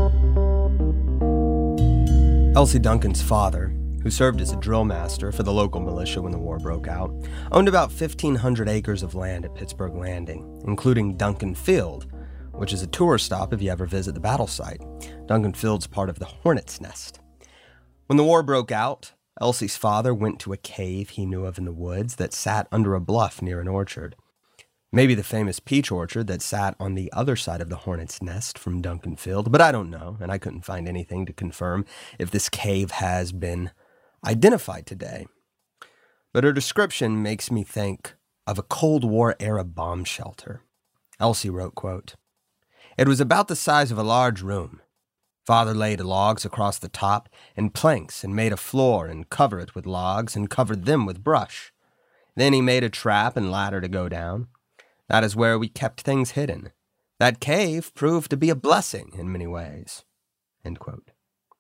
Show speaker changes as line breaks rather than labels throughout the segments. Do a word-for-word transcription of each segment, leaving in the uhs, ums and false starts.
Elsie Duncan's father, who served as a drill master for the local militia when the war broke out, owned about fifteen hundred acres of land at Pittsburgh Landing, including Duncan Field, which is a tourist stop if you ever visit the battle site. Duncan Field's part of the Hornet's Nest. When the war broke out, Elsie's father went to a cave he knew of in the woods that sat under a bluff near an orchard. Maybe the famous peach orchard that sat on the other side of the Hornet's Nest from Duncan Field, but I don't know, and I couldn't find anything to confirm if this cave has been identified today. But her description makes me think of a Cold War-era bomb shelter. Elsie wrote, quote, "It was about the size of a large room. Father laid logs across the top and planks and made a floor and covered it with logs and covered them with brush. Then he made a trap and ladder to go down. That is where we kept things hidden. That cave proved to be a blessing in many ways." End quote.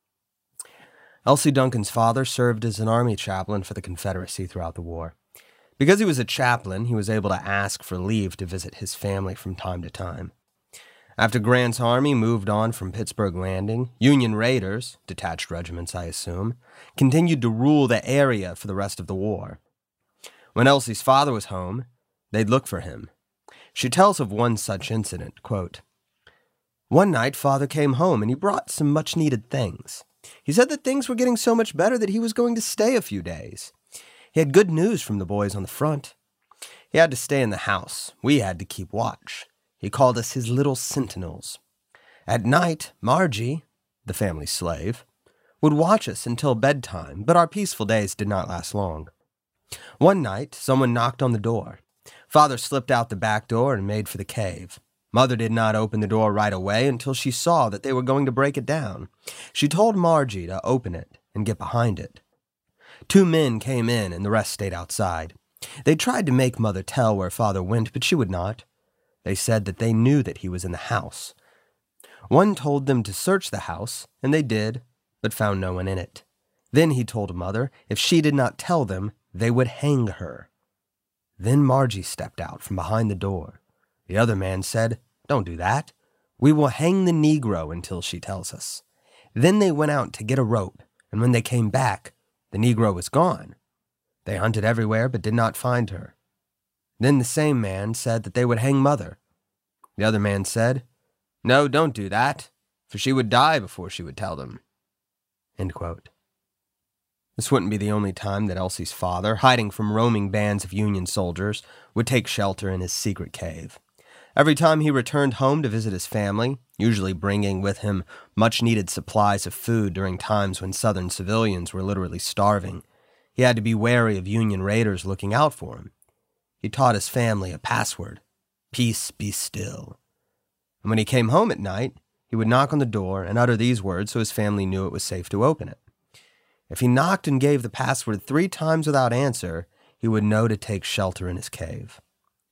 Elsie Duncan's father served as an army chaplain for the Confederacy throughout the war. Because he was a chaplain, he was able to ask for leave to visit his family from time to time. After Grant's army moved on from Pittsburgh Landing, Union raiders, detached regiments I assume, continued to rule the area for the rest of the war. When Elsie's father was home, they'd look for him. She tells of one such incident, quote, "One night, Father came home and he brought some much-needed things. He said that things were getting so much better that he was going to stay a few days. He had good news from the boys on the front. He had to stay in the house. We had to keep watch. He called us his little sentinels. At night, Margie, the family slave, would watch us until bedtime, but our peaceful days did not last long. One night, someone knocked on the door. Father slipped out the back door and made for the cave. Mother did not open the door right away until she saw that they were going to break it down. She told Margie to open it and get behind it. Two men came in and the rest stayed outside. They tried to make Mother tell where Father went, but she would not. They said that they knew that he was in the house. One told them to search the house, and they did, but found no one in it. Then he told Mother if she did not tell them, they would hang her. Then Margie stepped out from behind the door. The other man said, 'Don't do that. We will hang the Negro until she tells us.' Then they went out to get a rope, and when they came back, the Negro was gone. They hunted everywhere but did not find her. Then the same man said that they would hang Mother. The other man said, 'No, don't do that, for she would die before she would tell them.'" End quote. This wouldn't be the only time that Elsie's father, hiding from roaming bands of Union soldiers, would take shelter in his secret cave. Every time he returned home to visit his family, usually bringing with him much-needed supplies of food during times when Southern civilians were literally starving, he had to be wary of Union raiders looking out for him. He taught his family a password, "Peace, be still." And when he came home at night, he would knock on the door and utter these words so his family knew it was safe to open it. If he knocked and gave the password three times without answer, he would know to take shelter in his cave.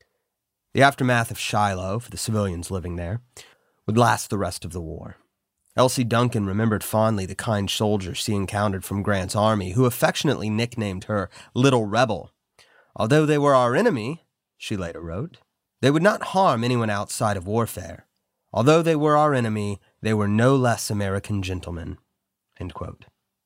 The aftermath of Shiloh, for the civilians living there, would last the rest of the war. Elsie Duncan remembered fondly the kind soldiers she encountered from Grant's army, who affectionately nicknamed her Little Rebel. Although they were our enemy, she later wrote, they would not harm anyone outside of warfare. Although they were our enemy, they were no less American gentlemen. End quote.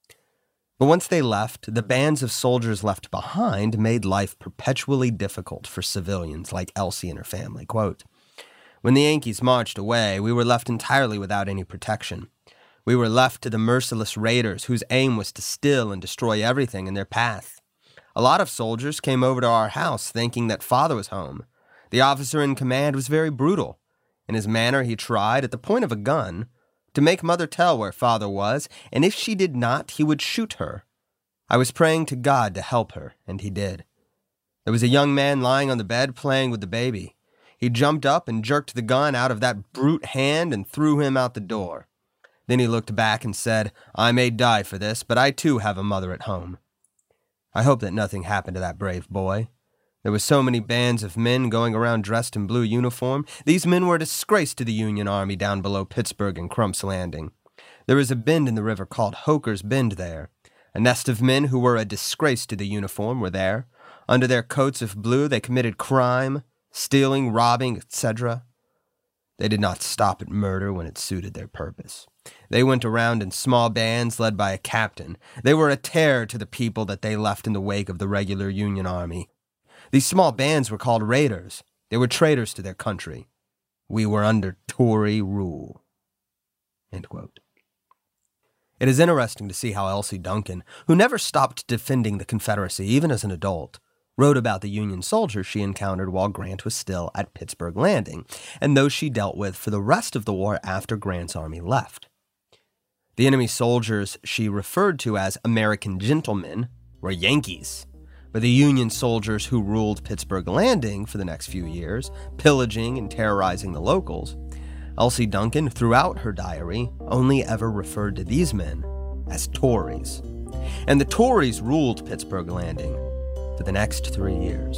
But once they left, the bands of soldiers left behind made life perpetually difficult for civilians like Elsie and her family. Quote, "When the Yankees marched away, we were left entirely without any protection. We were left to the merciless raiders whose aim was to steal and destroy everything in their path. A lot of soldiers came over to our house thinking that Father was home. The officer in command was very brutal. In his manner, he tried, at the point of a gun, to make Mother tell where Father was, and if she did not, he would shoot her. I was praying to God to help her, and he did. There was a young man lying on the bed playing with the baby. He jumped up and jerked the gun out of that brute hand and threw him out the door. Then he looked back and said, 'I may die for this, but I too have a mother at home.' I hope that nothing happened to that brave boy. There were so many bands of men going around dressed in blue uniform. These men were a disgrace to the Union Army down below Pittsburgh and Crump's Landing. There is a bend in the river called Hoker's Bend there. A nest of men who were a disgrace to the uniform were there. Under their coats of blue, they committed crime, stealing, robbing, et cetera. They did not stop at murder when it suited their purpose. They went around in small bands led by a captain. They were a terror to the people that they left in the wake of the regular Union Army. These small bands were called raiders. They were traitors to their country. We were under Tory rule." End quote. It is interesting to see how Elsie Duncan, who never stopped defending the Confederacy even as an adult, wrote about the Union soldiers she encountered while Grant was still at Pittsburgh Landing, and those she dealt with for the rest of the war after Grant's army left. The enemy soldiers she referred to as American gentlemen were Yankees, but the Union soldiers who ruled Pittsburgh Landing for the next few years, pillaging and terrorizing the locals, Elsie Duncan, throughout her diary, only ever referred to these men as Tories. And the Tories ruled Pittsburgh Landing for the next three years.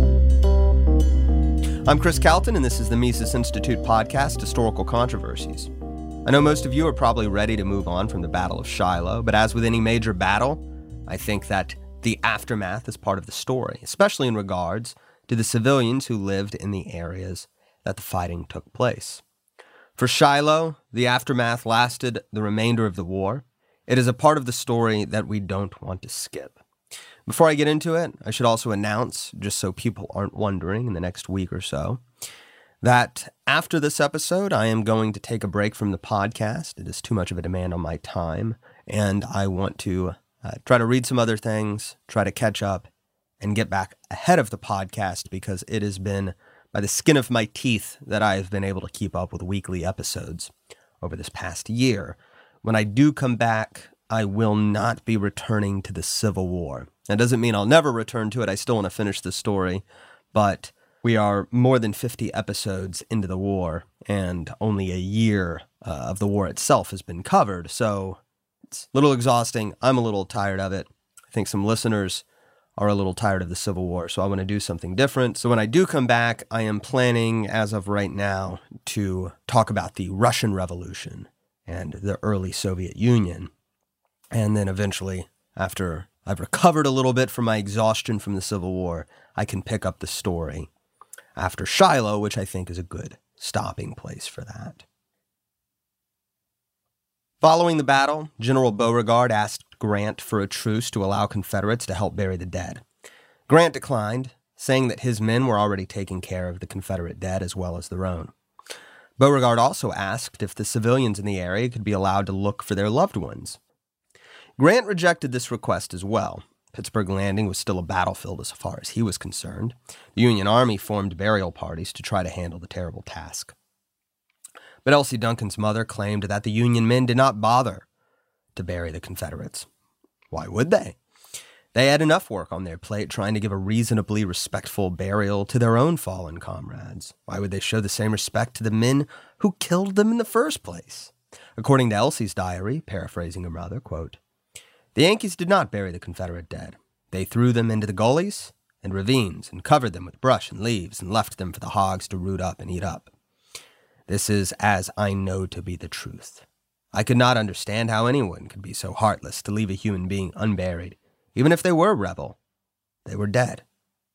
I'm Chris Calton, and this is the Mises Institute podcast, Historical Controversies. I know most of you are probably ready to move on from the Battle of Shiloh, but as with any major battle, I think that the aftermath is part of the story, especially in regards to the civilians who lived in the areas that the fighting took place. For Shiloh, the aftermath lasted the remainder of the war. It is a part of the story that we don't want to skip. Before I get into it, I should also announce, just so people aren't wondering in the next week or so, that after this episode, I am going to take a break from the podcast. It is too much of a demand on my time, and I want to uh, try to read some other things, try to catch up, and get back ahead of the podcast because it has been by the skin of my teeth that I have been able to keep up with weekly episodes over this past year. When I do come back, I will not be returning to the Civil War. That doesn't mean I'll never return to it. I still want to finish the story, but we are more than fifty episodes into the war, and only a year uh, of the war itself has been covered, so it's a little exhausting. I'm a little tired of it. I think some listeners are a little tired of the Civil War, so I want to do something different. So when I do come back, I am planning, as of right now, to talk about the Russian Revolution and the early Soviet Union, and then eventually, after I've recovered a little bit from my exhaustion from the Civil War, I can pick up the story after Shiloh, which I think is a good stopping place for that. Following the battle, General Beauregard asked Grant for a truce to allow Confederates to help bury the dead. Grant declined, saying that his men were already taking care of the Confederate dead as well as their own. Beauregard also asked if the civilians in the area could be allowed to look for their loved ones. Grant rejected this request as well. Pittsburgh Landing was still a battlefield as far as he was concerned. The Union Army formed burial parties to try to handle the terrible task. But Elsie Duncan's mother claimed that the Union men did not bother to bury the Confederates. Why would they? They had enough work on their plate trying to give a reasonably respectful burial to their own fallen comrades. Why would they show the same respect to the men who killed them in the first place? According to Elsie's diary, paraphrasing her mother, quote, "The Yankees did not bury the Confederate dead. They threw them into the gullies and ravines and covered them with brush and leaves and left them for the hogs to root up and eat up. This is as I know to be the truth. I could not understand how anyone could be so heartless to leave a human being unburied, even if they were a rebel. They were dead."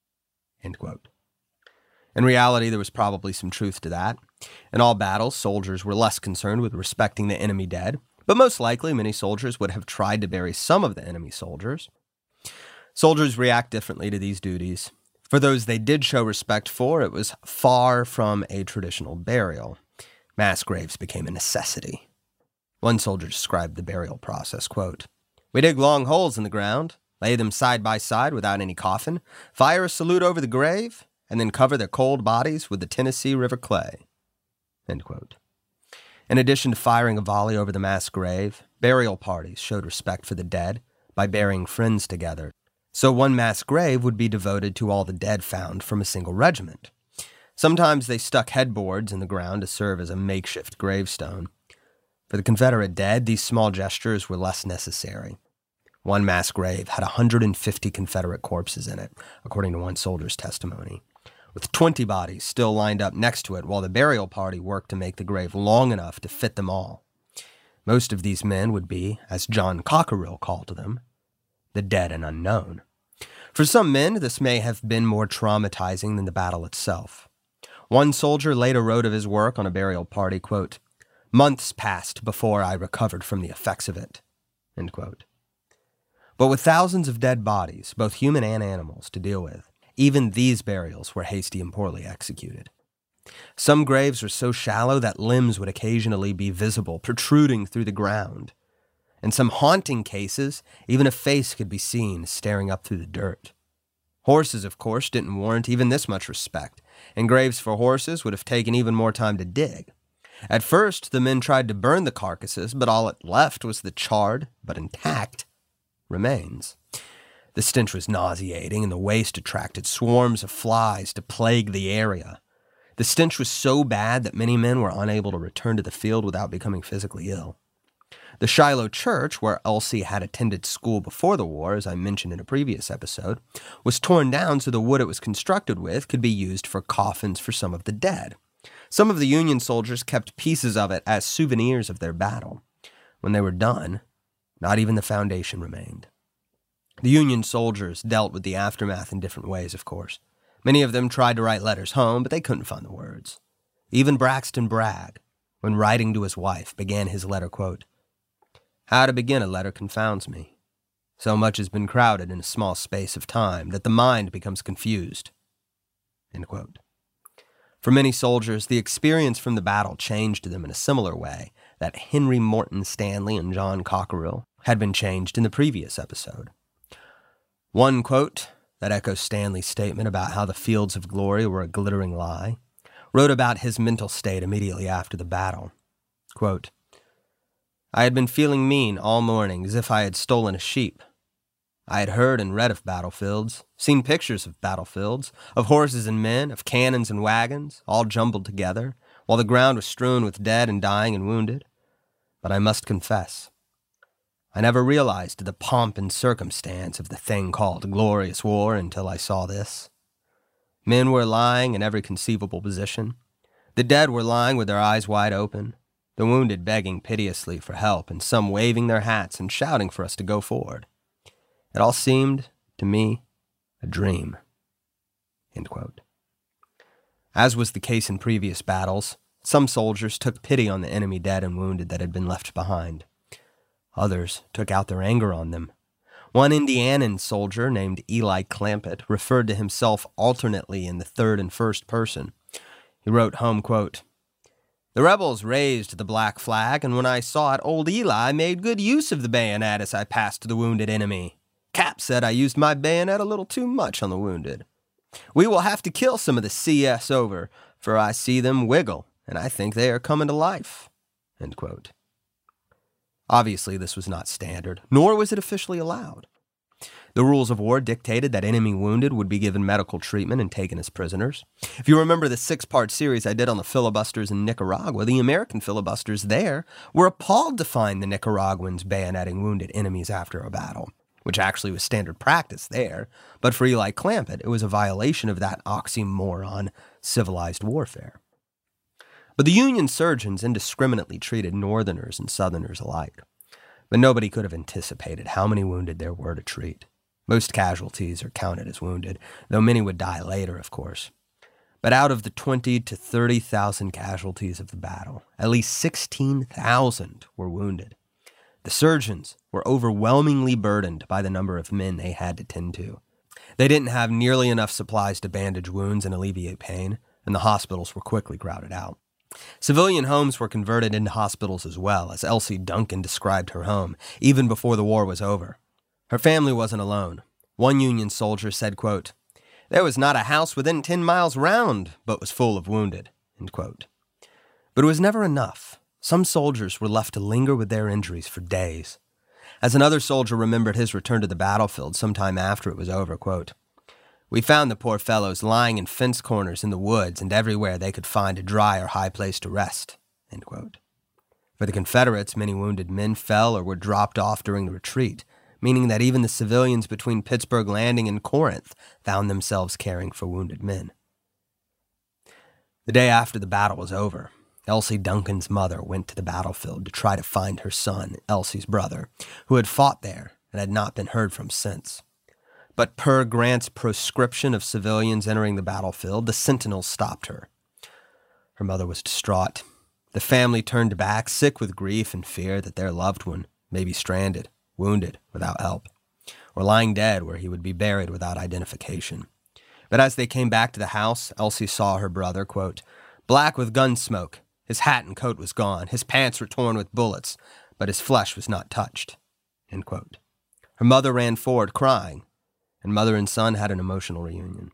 End quote. In reality, there was probably some truth to that. In all battles, soldiers were less concerned with respecting the enemy dead, but most likely many soldiers would have tried to bury some of the enemy soldiers. Soldiers react differently to these duties. For those they did show respect for, it was far from a traditional burial. Mass graves became a necessity. One soldier described the burial process, quote, "We dig long holes in the ground, lay them side by side without any coffin, fire a salute over the grave, and then cover their cold bodies with the Tennessee River clay." End quote. In addition to firing a volley over the mass grave, burial parties showed respect for the dead by burying friends together. So one mass grave would be devoted to all the dead found from a single regiment. Sometimes they stuck headboards in the ground to serve as a makeshift gravestone. For the Confederate dead, these small gestures were less necessary. One mass grave had one hundred fifty Confederate corpses in it, according to one soldier's testimony, with twenty bodies still lined up next to it while the burial party worked to make the grave long enough to fit them all. Most of these men would be, as John Cockerill called them, the dead and unknown. For some men, this may have been more traumatizing than the battle itself. One soldier later wrote of his work on a burial party, quote, "Months passed before I recovered from the effects of it," end quote. But with thousands of dead bodies, both human and animals, to deal with, even these burials were hasty and poorly executed. Some graves were so shallow that limbs would occasionally be visible, protruding through the ground. In some haunting cases, even a face could be seen staring up through the dirt. Horses, of course, didn't warrant even this much respect, and graves for horses would have taken even more time to dig. At first, the men tried to burn the carcasses, but all it left was the charred, but intact, remains. The stench was nauseating, and the waste attracted swarms of flies to plague the area. The stench was so bad that many men were unable to return to the field without becoming physically ill. The Shiloh Church, where Elsie had attended school before the war, as I mentioned in a previous episode, was torn down so the wood it was constructed with could be used for coffins for some of the dead. Some of the Union soldiers kept pieces of it as souvenirs of their battle. When they were done, not even the foundation remained. The Union soldiers dealt with the aftermath in different ways, of course. Many of them tried to write letters home, but they couldn't find the words. Even Braxton Bragg, when writing to his wife, began his letter, quote, "How to begin a letter confounds me. So much has been crowded in a small space of time that the mind becomes confused." End quote. For many soldiers, the experience from the battle changed them in a similar way that Henry Morton Stanley and John Cockerill had been changed in the previous episode. One quote that echoes Stanley's statement about how the fields of glory were a glittering lie wrote about his mental state immediately after the battle. Quote, "I had been feeling mean all morning, as if I had stolen a sheep. I had heard and read of battlefields, seen pictures of battlefields, of horses and men, of cannons and wagons, all jumbled together, while the ground was strewn with dead and dying and wounded. But I must confess, I never realized the pomp and circumstance of the thing called glorious war until I saw this. Men were lying in every conceivable position. The dead were lying with their eyes wide open, the wounded begging piteously for help, and some waving their hats and shouting for us to go forward. It all seemed, to me, a dream." End quote. As was the case in previous battles, some soldiers took pity on the enemy dead and wounded that had been left behind. Others took out their anger on them. One Indianan soldier named Eli Clampett referred to himself alternately in the third and first person. He wrote home, quote, "The rebels raised the black flag, and when I saw it, old Eli made good use of the bayonet as I passed the wounded enemy. Cap said I used my bayonet a little too much on the wounded. We will have to kill some of the C S over, for I see them wiggle, and I think they are coming to life." End quote. Obviously, this was not standard, nor was it officially allowed. The rules of war dictated that enemy wounded would be given medical treatment and taken as prisoners. If you remember the six-part series I did on the filibusters in Nicaragua, the American filibusters there were appalled to find the Nicaraguans bayoneting wounded enemies after a battle, which actually was standard practice there, but for Eli Clampett, it was a violation of that oxymoron, civilized warfare. But the Union surgeons indiscriminately treated Northerners and Southerners alike. But nobody could have anticipated how many wounded there were to treat. Most casualties are counted as wounded, though many would die later, of course. But out of the twenty to thirty thousand casualties of the battle, at least sixteen thousand were wounded. The surgeons were overwhelmingly burdened by the number of men they had to tend to. They didn't have nearly enough supplies to bandage wounds and alleviate pain, and the hospitals were quickly crowded out. Civilian homes were converted into hospitals as well, as Elsie Duncan described her home, even before the war was over. Her family wasn't alone. One Union soldier said, quote, "There was not a house within ten miles round, but was full of wounded." End quote. But it was never enough. Some soldiers were left to linger with their injuries for days. As another soldier remembered his return to the battlefield sometime after it was over, quote, "We found the poor fellows lying in fence corners in the woods and everywhere they could find a dry or high place to rest." End quote. For the Confederates, many wounded men fell or were dropped off during the retreat, meaning that even the civilians between Pittsburgh Landing and Corinth found themselves caring for wounded men. The day after the battle was over, Elsie Duncan's mother went to the battlefield to try to find her son, Elsie's brother, who had fought there and had not been heard from since. But per Grant's proscription of civilians entering the battlefield, the Sentinels stopped her. Her mother was distraught. The family turned back, sick with grief and fear that their loved one may be stranded, wounded, without help, or lying dead where he would be buried without identification. But as they came back to the house, Elsie saw her brother, quote, black with gun smoke. His hat and coat was gone. His pants were torn with bullets, but his flesh was not touched, end quote. Her mother ran forward, crying, and mother and son had an emotional reunion.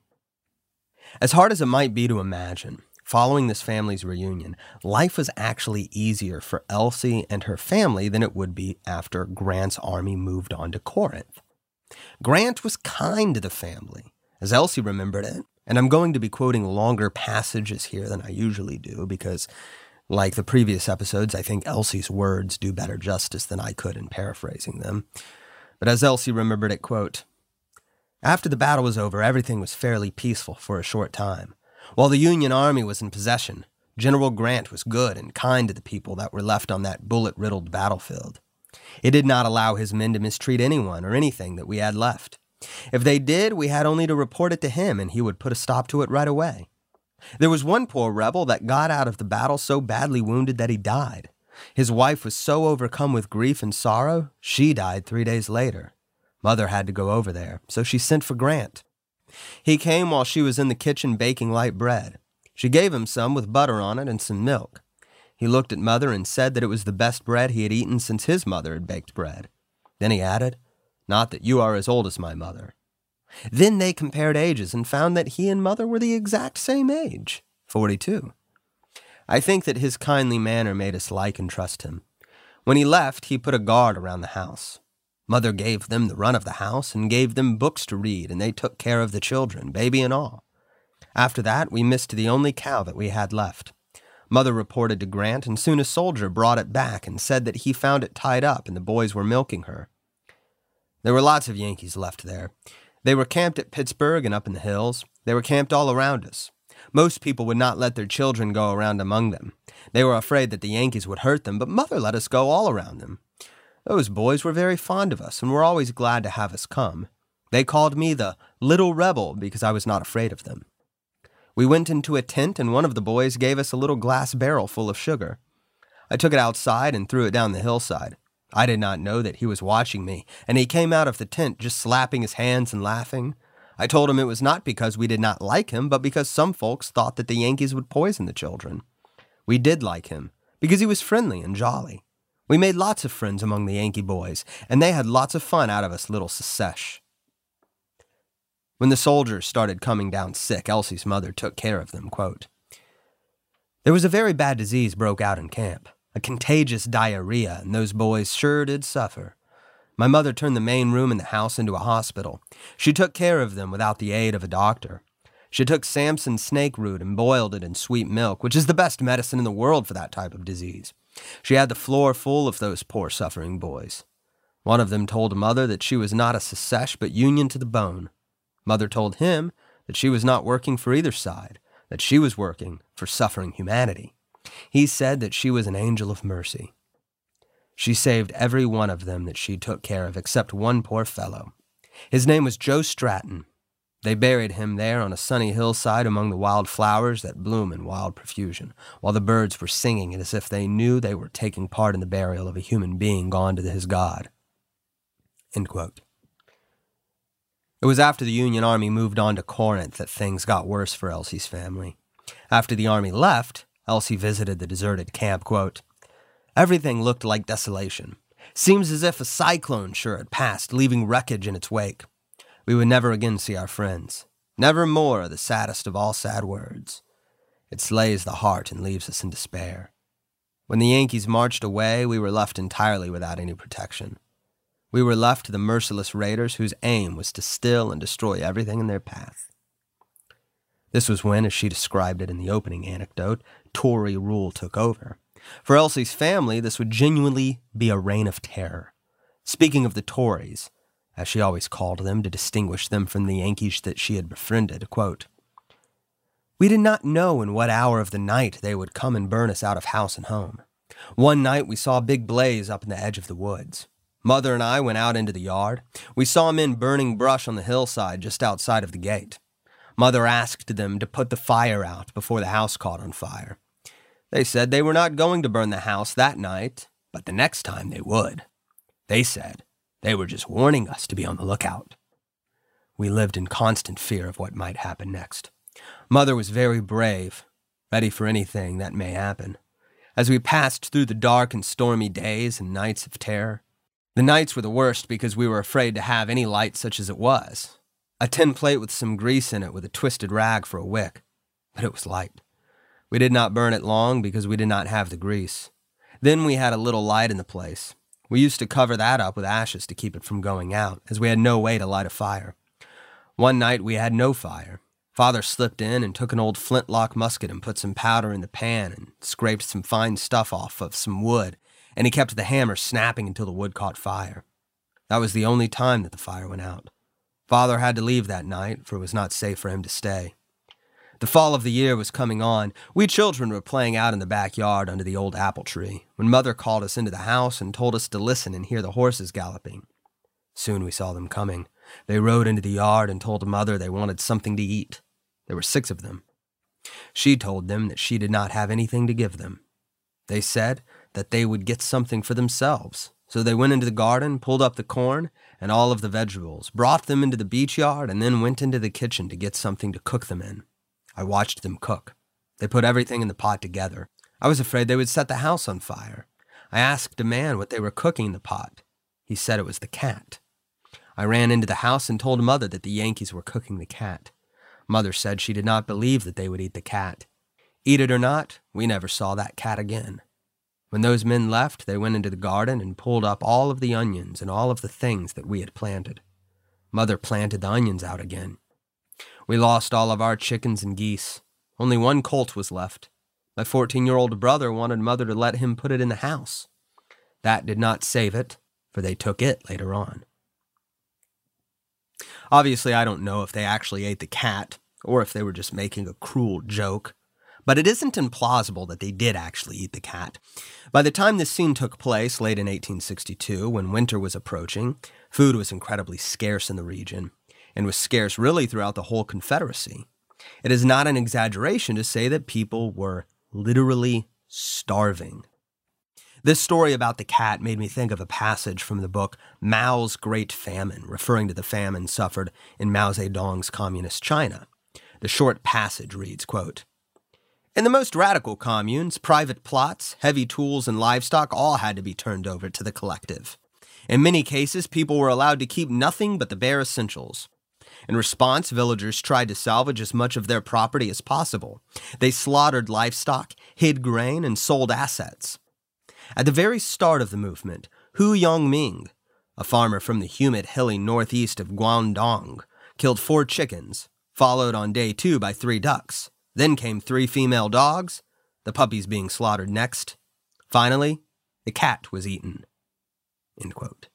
As hard as it might be to imagine, following this family's reunion, life was actually easier for Elsie and her family than it would be after Grant's army moved on to Corinth. Grant was kind to the family, as Elsie remembered it, and I'm going to be quoting longer passages here than I usually do because, like the previous episodes, I think Elsie's words do better justice than I could in paraphrasing them. But as Elsie remembered it, quote, after the battle was over, everything was fairly peaceful for a short time. While the Union Army was in possession, General Grant was good and kind to the people that were left on that bullet-riddled battlefield. He did not allow his men to mistreat anyone or anything that we had left. If they did, we had only to report it to him, and he would put a stop to it right away. There was one poor rebel that got out of the battle so badly wounded that he died. His wife was so overcome with grief and sorrow, she died three days later. Mother had to go over there, so she sent for Grant. He came while she was in the kitchen baking light bread. She gave him some with butter on it and some milk. He looked at Mother and said that it was the best bread he had eaten since his mother had baked bread. Then he added, not that you are as old as my mother. Then they compared ages and found that he and Mother were the exact same age, forty-two. I think that his kindly manner made us like and trust him. When he left, he put a guard around the house. Mother gave them the run of the house and gave them books to read, and they took care of the children, baby and all. After that, we missed the only cow that we had left. Mother reported to Grant, and soon a soldier brought it back and said that he found it tied up and the boys were milking her. There were lots of Yankees left there. They were camped at Pittsburgh and up in the hills. They were camped all around us. Most people would not let their children go around among them. They were afraid that the Yankees would hurt them, but Mother let us go all around them. Those boys were very fond of us and were always glad to have us come. They called me the Little Rebel because I was not afraid of them. We went into a tent and one of the boys gave us a little glass barrel full of sugar. I took it outside and threw it down the hillside. I did not know that he was watching me, and he came out of the tent just slapping his hands and laughing. I told him it was not because we did not like him, but because some folks thought that the Yankees would poison the children. We did like him, because he was friendly and jolly. We made lots of friends among the Yankee boys, and they had lots of fun out of us little Secesh. When the soldiers started coming down sick, Elsie's mother took care of them, quote, there was a very bad disease broke out in camp, a contagious diarrhea, and those boys sure did suffer. My mother turned the main room in the house into a hospital. She took care of them without the aid of a doctor. She took Samson snake root and boiled it in sweet milk, which is the best medicine in the world for that type of disease. She had the floor full of those poor suffering boys. One of them told Mother that she was not a Secesh but Union to the bone. Mother told him that she was not working for either side, that she was working for suffering humanity. He said that she was an angel of mercy. She saved every one of them that she took care of except one poor fellow. His name was Joe Stratton. They buried him there on a sunny hillside among the wild flowers that bloom in wild profusion, while the birds were singing as if they knew they were taking part in the burial of a human being gone to his God. End quote. It was after the Union Army moved on to Corinth that things got worse for Elsie's family. After the army left, Elsie visited the deserted camp, quote, everything looked like desolation. Seems as if a cyclone sure had passed, leaving wreckage in its wake. We would never again see our friends. Never more the saddest of all sad words. It slays the heart and leaves us in despair. When the Yankees marched away, we were left entirely without any protection. We were left to the merciless raiders whose aim was to still and destroy everything in their path. This was when, as she described it in the opening anecdote, Tory rule took over. For Elsie's family, this would genuinely be a reign of terror. Speaking of the Tories, as she always called them to distinguish them from the Yankees that she had befriended, quote, we did not know in what hour of the night they would come and burn us out of house and home. One night we saw a big blaze up in the edge of the woods. Mother and I went out into the yard. We saw men burning brush on the hillside just outside of the gate. Mother asked them to put the fire out before the house caught on fire. They said they were not going to burn the house that night, but the next time they would. They said they were just warning us to be on the lookout. We lived in constant fear of what might happen next. Mother was very brave, ready for anything that may happen. As we passed through the dark and stormy days and nights of terror, the nights were the worst because we were afraid to have any light such as it was. A tin plate with some grease in it with a twisted rag for a wick, but it was light. We did not burn it long because we did not have the grease. Then we had a little light in the place. We used to cover that up with ashes to keep it from going out, as we had no way to light a fire. One night we had no fire. Father slipped in and took an old flintlock musket and put some powder in the pan and scraped some fine stuff off of some wood, and he kept the hammer snapping until the wood caught fire. That was the only time that the fire went out. Father had to leave that night, for it was not safe for him to stay. The fall of the year was coming on. We children were playing out in the backyard under the old apple tree, when Mother called us into the house and told us to listen and hear the horses galloping. Soon we saw them coming. They rode into the yard and told Mother they wanted something to eat. There were six of them. She told them that she did not have anything to give them. They said that they would get something for themselves. So they went into the garden, pulled up the corn and all of the vegetables, brought them into the beech yard, and then went into the kitchen to get something to cook them in. I watched them cook. They put everything in the pot together. I was afraid they would set the house on fire. I asked a man what they were cooking in the pot. He said it was the cat. I ran into the house and told Mother that the Yankees were cooking the cat. Mother said she did not believe that they would eat the cat. Eat it or not, we never saw that cat again. When those men left, they went into the garden and pulled up all of the onions and all of the things that we had planted. Mother planted the onions out again. We lost all of our chickens and geese. Only one colt was left. My fourteen-year-old brother wanted Mother to let him put it in the house. That did not save it, for they took it later on. Obviously, I don't know if they actually ate the cat, or if they were just making a cruel joke. But it isn't implausible that they did actually eat the cat. By the time this scene took place, late in eighteen sixty-two, when winter was approaching, food was incredibly scarce in the region, and was scarce really throughout the whole Confederacy. It is not an exaggeration to say that people were literally starving. This story about the cat made me think of a passage from the book Mao's Great Famine, referring to the famine suffered in Mao Zedong's communist China. The short passage reads, quote, "In the most radical communes, private plots, heavy tools, and livestock all had to be turned over to the collective. In many cases, people were allowed to keep nothing but the bare essentials. In response, villagers tried to salvage as much of their property as possible. They slaughtered livestock, hid grain, and sold assets. At the very start of the movement, Hu Yongming, a farmer from the humid, hilly northeast of Guangdong, killed four chickens, followed on day two by three ducks. Then came three female dogs, the puppies being slaughtered next. Finally, the cat was eaten." End quote.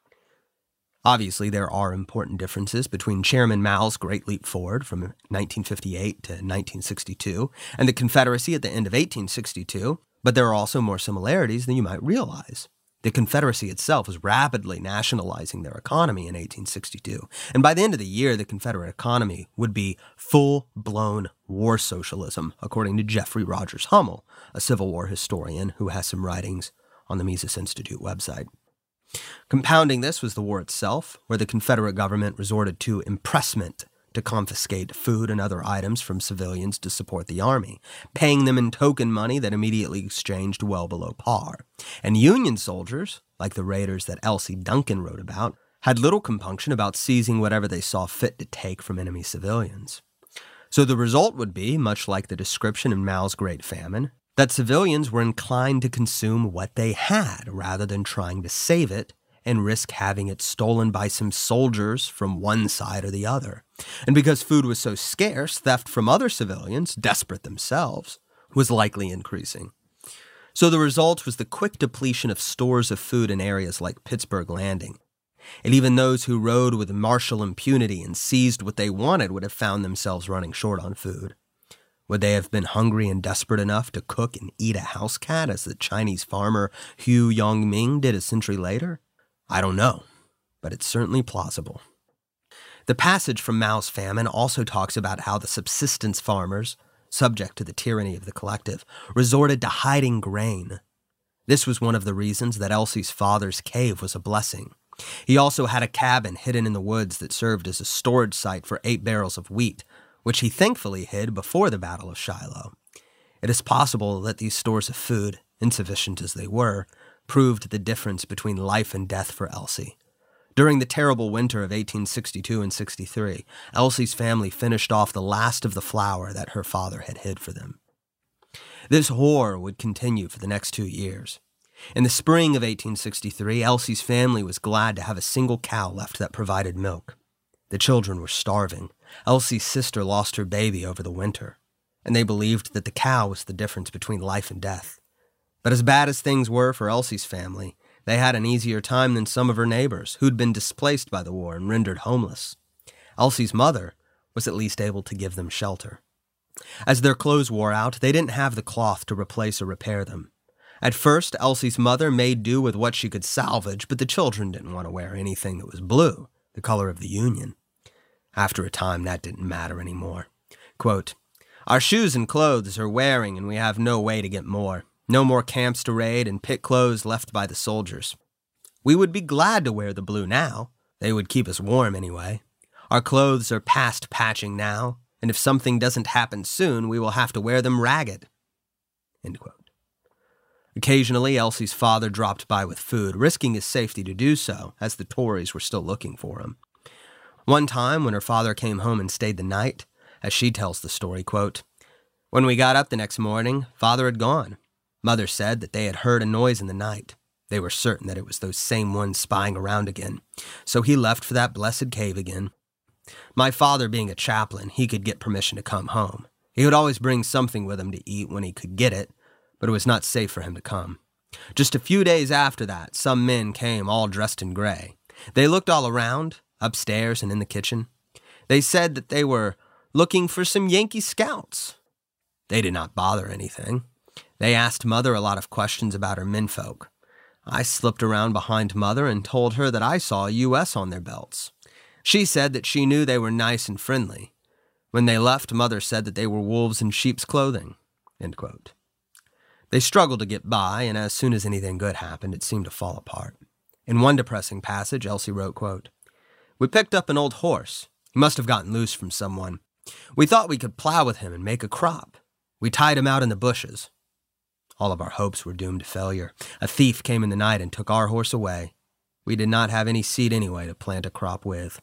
Obviously, there are important differences between Chairman Mao's Great Leap Forward from nineteen fifty-eight to nineteen sixty-two and the Confederacy at the end of eighteen sixty-two, but there are also more similarities than you might realize. The Confederacy itself was rapidly nationalizing their economy in eighteen sixty-two, and by the end of the year, the Confederate economy would be full-blown war socialism, according to Jeffrey Rogers Hummel, a Civil War historian who has some writings on the Mises Institute website. Compounding this was the war itself, where the Confederate government resorted to impressment to confiscate food and other items from civilians to support the army, paying them in token money that immediately exchanged well below par. And Union soldiers, like the raiders that Elsie Duncan wrote about, had little compunction about seizing whatever they saw fit to take from enemy civilians. So the result would be, much like the description in Mao's Great Famine, that civilians were inclined to consume what they had rather than trying to save it and risk having it stolen by some soldiers from one side or the other. And because food was so scarce, theft from other civilians, desperate themselves, was likely increasing. So the result was the quick depletion of stores of food in areas like Pittsburgh Landing. And even those who rode with martial impunity and seized what they wanted would have found themselves running short on food. Would they have been hungry and desperate enough to cook and eat a house cat as the Chinese farmer Hu Yongming did a century later? I don't know, but it's certainly plausible. The passage from Mao's famine also talks about how the subsistence farmers subject to the tyranny of the collective, resorted to hiding grain. This was one of the reasons that Elsie's father's cave was a blessing. He also had a cabin hidden in the woods that served as a storage site for eight barrels of wheat, which he thankfully hid before the Battle of Shiloh. It is possible that these stores of food, insufficient as they were, proved the difference between life and death for Elsie. During the terrible winter of eighteen sixty-two and sixty-three, Elsie's family finished off the last of the flour that her father had hid for them. This horror would continue for the next two years. In the spring of eighteen sixty-three, Elsie's family was glad to have a single cow left that provided milk. The children were starving. Elsie's sister lost her baby over the winter, and they believed that the cow was the difference between life and death. But as bad as things were for Elsie's family, they had an easier time than some of her neighbors who'd been displaced by the war and rendered homeless. Elsie's mother was at least able to give them shelter. As their clothes wore out, they didn't have the cloth to replace or repair them. At first, Elsie's mother made do with what she could salvage, but the children didn't want to wear anything that was blue, the color of the Union. After a time, that didn't matter anymore. Quote, "Our shoes and clothes are wearing, and we have no way to get more. No more camps to raid and pit clothes left by the soldiers. We would be glad to wear the blue now. They would keep us warm anyway. Our clothes are past patching now, and if something doesn't happen soon, we will have to wear them ragged." End quote. Occasionally, Elsie's father dropped by with food, risking his safety to do so, as the Tories were still looking for him. One time, when her father came home and stayed the night, as she tells the story, quote, "When we got up the next morning, father had gone. Mother said that they had heard a noise in the night. They were certain that it was those same ones spying around again. So he left for that blessed cave again. My father being a chaplain, he could get permission to come home. He would always bring something with him to eat when he could get it, but it was not safe for him to come. Just a few days after that, some men came all dressed in gray. They looked all around, upstairs and in the kitchen. They said that they were looking for some Yankee scouts. They did not bother anything. They asked Mother a lot of questions about her menfolk. I slipped around behind Mother and told her that I saw a U S on their belts. She said that she knew they were nice and friendly. When they left, Mother said that they were wolves in sheep's clothing." End quote. They struggled to get by, and as soon as anything good happened, it seemed to fall apart. In one depressing passage, Elsie wrote, quote, "We picked up an old horse. He must have gotten loose from someone. We thought we could plow with him and make a crop. We tied him out in the bushes. All of our hopes were doomed to failure. A thief came in the night and took our horse away. We did not have any seed anyway to plant a crop with."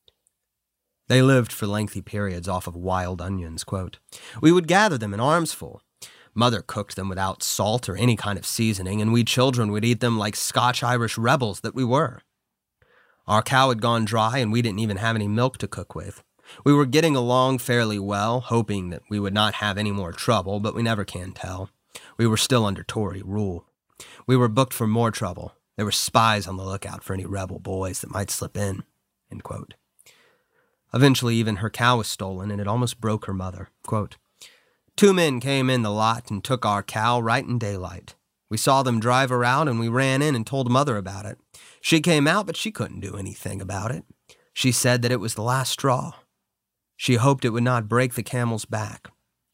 They lived for lengthy periods off of wild onions, quote, "We would gather them in armsful. Mother cooked them without salt or any kind of seasoning, and we children would eat them like Scotch-Irish rebels that we were. Our cow had gone dry, and we didn't even have any milk to cook with. We were getting along fairly well, hoping that we would not have any more trouble, but we never can tell. We were still under Tory rule. We were booked for more trouble. There were spies on the lookout for any rebel boys that might slip in." End quote. Eventually, even her cow was stolen, and it almost broke her mother. Quote, "Two men came in the lot and took our cow right in daylight. We saw them drive her out, and we ran in and told Mother about it. She came out, but she couldn't do anything about it. She said that it was the last straw. She hoped it would not break the camel's back.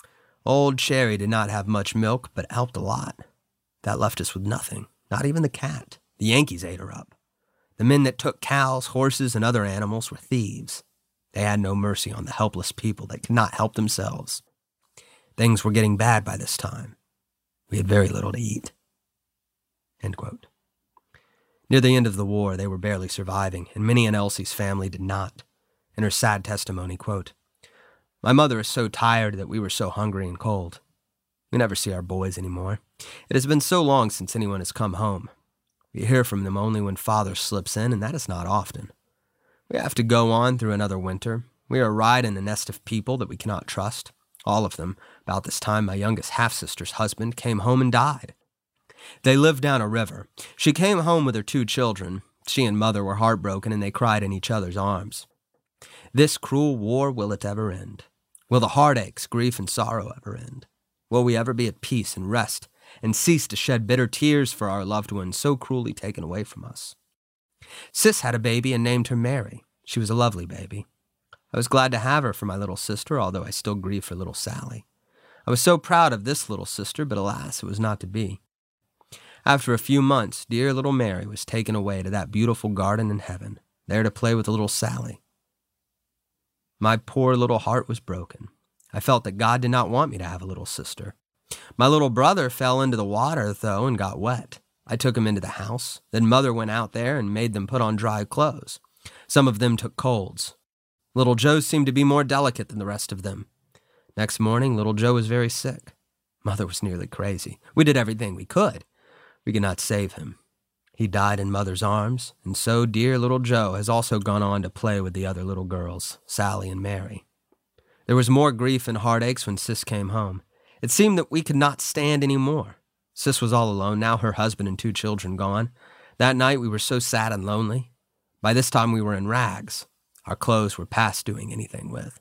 Old Cherry did not have much milk, but helped a lot. That left us with nothing, not even the cat. The Yankees ate her up. The men that took cows, horses, and other animals were thieves. They had no mercy on the helpless people that could not help themselves. Things were getting bad by this time. We had very little to eat." End quote. Near the end of the war, they were barely surviving, and Minnie and Elsie's family did not. In her sad testimony, quote, "My mother is so tired that we were so hungry and cold. We never see our boys anymore. It has been so long since anyone has come home. We hear from them only when father slips in, and that is not often. We have to go on through another winter. We are riding a nest of people that we cannot trust. All of them. About this time, my youngest half-sister's husband came home and died. They lived down a river. She came home with her two children. She and Mother were heartbroken, and they cried in each other's arms. This cruel war, will it ever end? Will the heartaches, grief, and sorrow ever end? Will we ever be at peace and rest and cease to shed bitter tears for our loved ones so cruelly taken away from us? Sis had a baby and named her Mary. She was a lovely baby. I was glad to have her for my little sister, although I still grieve for little Sally. I was so proud of this little sister, but alas, it was not to be. After a few months, dear little Mary was taken away to that beautiful garden in heaven, there to play with little Sally. My poor little heart was broken. I felt that God did not want me to have a little sister. My little brother fell into the water, though, and got wet. I took him into the house. Then Mother went out there and made them put on dry clothes. Some of them took colds. Little Joe seemed to be more delicate than the rest of them. Next morning, little Joe was very sick. Mother was nearly crazy. We did everything we could. We could not save him. He died in Mother's arms, and so dear little Joe has also gone on to play with the other little girls, Sally and Mary. There was more grief and heartaches when Sis came home. It seemed that we could not stand any more. Sis was all alone, now her husband and two children gone. That night we were so sad and lonely. By this time we were in rags. Our clothes were past doing anything with.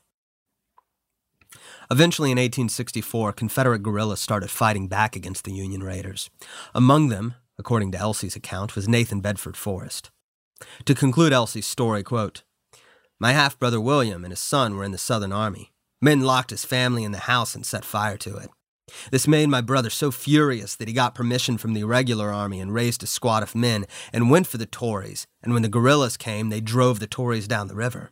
Eventually in eighteen sixty-four, Confederate guerrillas started fighting back against the Union raiders. Among them, according to Elsie's account, was Nathan Bedford Forrest. To conclude Elsie's story, quote, "My half-brother William and his son were in the Southern Army. Men locked his family in the house and set fire to it. This made my brother so furious that he got permission from the regular army and raised a squad of men and went for the Tories, and when the guerrillas came, they drove the Tories down the river.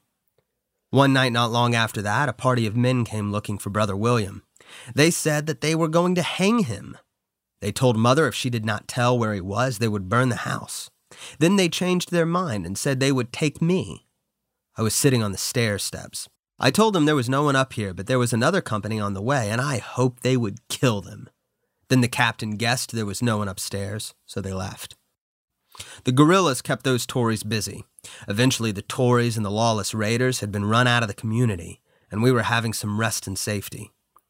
One night not long after that, a party of men came looking for Brother William. They said that they were going to hang him. They told Mother if she did not tell where he was, they would burn the house. Then they changed their mind and said they would take me. I was sitting on the stair steps. I told them there was no one up here, but there was another company on the way, and I hoped they would kill them. Then the captain guessed there was no one upstairs, so they left. The guerrillas kept those Tories busy. Eventually, the Tories and the lawless raiders had been run out of the community, and we were having some rest and safety.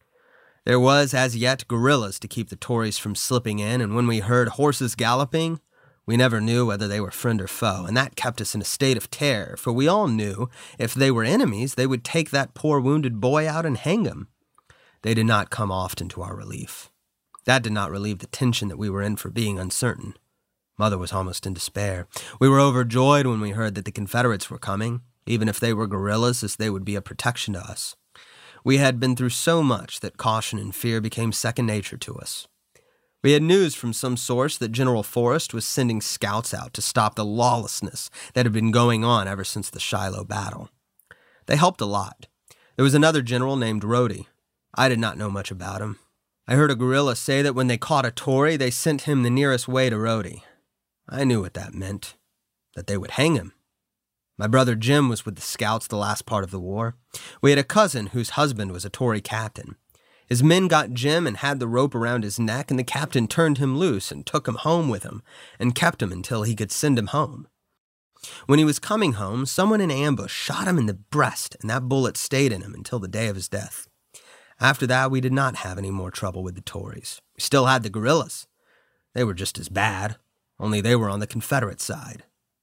There was, as yet, guerrillas to keep the Tories from slipping in, and when we heard horses galloping, we never knew whether they were friend or foe, and that kept us in a state of terror, for we all knew if they were enemies, they would take that poor wounded boy out and hang him. They did not come often to our relief. That did not relieve the tension that we were in for being uncertain. Mother was almost in despair. We were overjoyed when we heard that the Confederates were coming, even if they were guerrillas, as they would be a protection to us. We had been through so much that caution and fear became second nature to us. We had news from some source that General Forrest was sending scouts out to stop the lawlessness that had been going on ever since the Shiloh battle. They helped a lot. There was another general named Rhodey. I did not know much about him. I heard a guerrilla say that when they caught a Tory, they sent him the nearest way to Rhodey. I knew what that meant, that they would hang him. My brother Jim was with the scouts the last part of the war. We had a cousin whose husband was a Tory captain. His men got Jim and had the rope around his neck, and the captain turned him loose and took him home with him and kept him until he could send him home. When he was coming home, someone in ambush shot him in the breast, and that bullet stayed in him until the day of his death. After that, we did not have any more trouble with the Tories. We still had the guerrillas. They were just as bad, only they were on the Confederate side.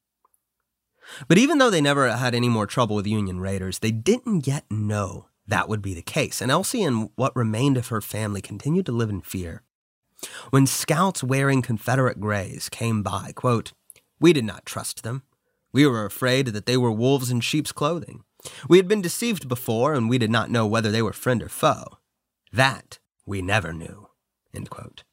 But even though they never had any more trouble with Union raiders, they didn't yet know that would be the case, and Elsie and what remained of her family continued to live in fear. When scouts wearing Confederate grays came by, quote, "We did not trust them. We were afraid that they were wolves in sheep's clothing. We had been deceived before, and we did not know whether they were friend or foe. That we never knew," end quote.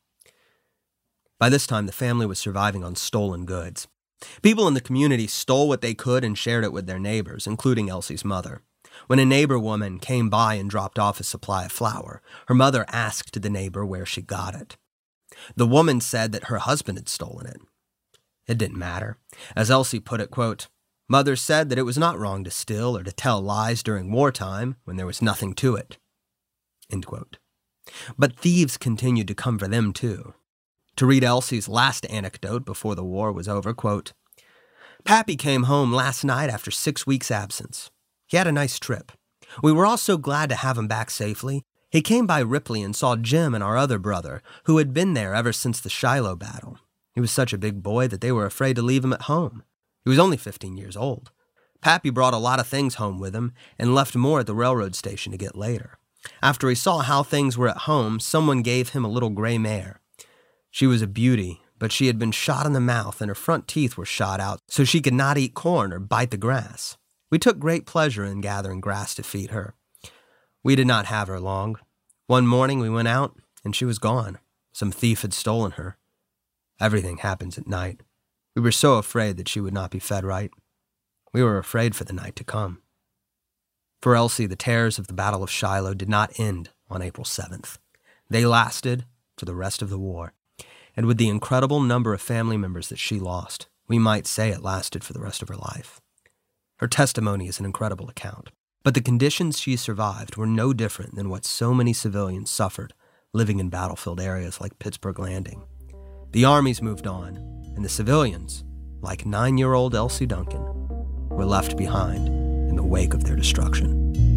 By this time, the family was surviving on stolen goods. People in the community stole what they could and shared it with their neighbors, including Elsie's mother. When a neighbor woman came by and dropped off a supply of flour, her mother asked the neighbor where she got it. The woman said that her husband had stolen it. It didn't matter. As Elsie put it, quote, "Mother said that it was not wrong to steal or to tell lies during wartime when there was nothing to it," end quote. But thieves continued to come for them too. To read Elsie's last anecdote before the war was over, quote, "Pappy came home last night after six weeks' absence. He had a nice trip. We were all so glad to have him back safely. He came by Ripley and saw Jim and our other brother, who had been there ever since the Shiloh battle. He was such a big boy that they were afraid to leave him at home. He was only fifteen years old. Pappy brought a lot of things home with him and left more at the railroad station to get later. After he saw how things were at home, someone gave him a little gray mare. She was a beauty, but she had been shot in the mouth and her front teeth were shot out so she could not eat corn or bite the grass. We took great pleasure in gathering grass to feed her. We did not have her long. One morning we went out, and she was gone. Some thief had stolen her. Everything happens at night. We were so afraid that she would not be fed right. We were afraid for the night to come. For Elsie, the terrors of the Battle of Shiloh did not end on April seventh. They lasted for the rest of the war. And with the incredible number of family members that she lost, we might say it lasted for the rest of her life. Her testimony is an incredible account. But the conditions she survived were no different than what so many civilians suffered living in battlefield areas like Pittsburgh Landing. The armies moved on, and the civilians, like nine-year-old Elsie Duncan, were left behind in the wake of their destruction.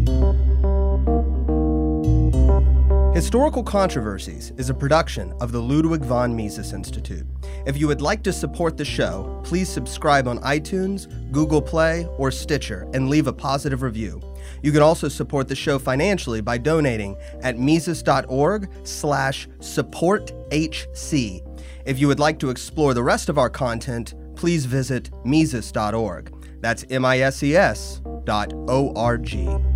Historical Controversies is a production of the Ludwig von Mises Institute. If you would like to support the show, please subscribe on iTunes, Google Play, or Stitcher and leave a positive review. You can also support the show financially by donating at Mises.org slash supporthc. If you would like to explore the rest of our content, please visit Mises dot org. That's M I S E S dot O R G.